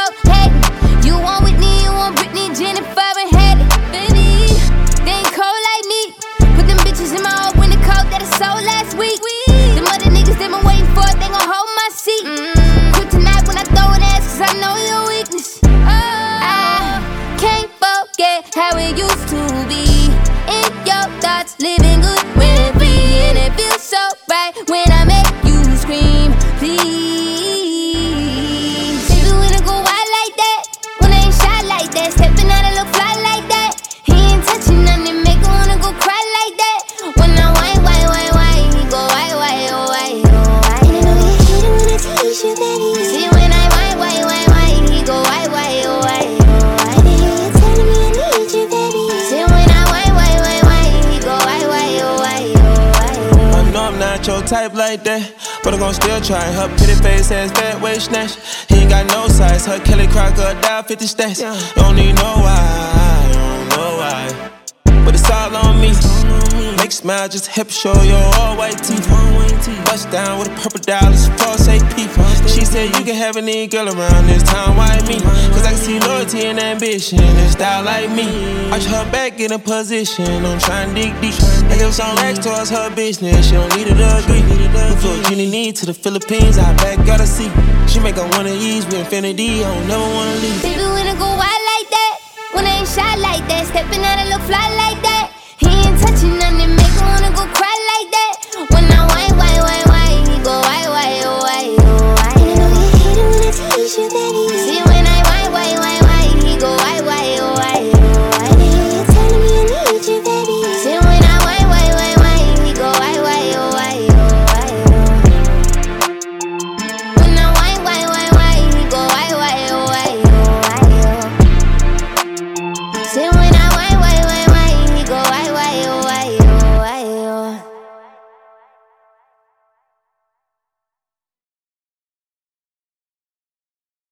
stop hating. You want Whitney, you want Britney, Jennifer, and Haley. Baby, they ain't cold like me. Put them bitches in my old winter coat that I sold last week. Them other niggas they been waiting for it, they gon' hold my seat. Quit tonight when I throw an ass, cause I know your weakness. I can't forget how it used to be. In your thoughts, living good when it free. And it feels so right when I make you scream, please. Baby, when I go wild like that, when I ain't shy like that, stepping out a little fly like that. He ain't touching nothing, make him wanna go cry like that. When I whine, he go white, oh white. And I know you hate it when I tease you, baby. See when I whine, he go white, oh white. And you telling me I need you, baby. See when I whine, he go white, oh white. I know I'm not your type like that, but I'm gon' still try. Her pretty face has fat waist snatch. He ain't got no size. Her Kelly Crocodile 50 stacks. You don't need no why. But it's all on me. Make smile, just hip show your all white teeth. Bust down with a purple dollars, false AP. She said you can have any girl around this time, why me? Cause I can see loyalty and ambition and style like me. Arch her back in a position, I'm trying to dig deep. I give some racks towards her business, she don't need it to agree. Before Jenny need to the Philippines, I back gotta see. She make her wanna ease with infinity, I don't never wanna leave. Baby, when I go wild like that, when I ain't shy like that, stepping out a little fly like that.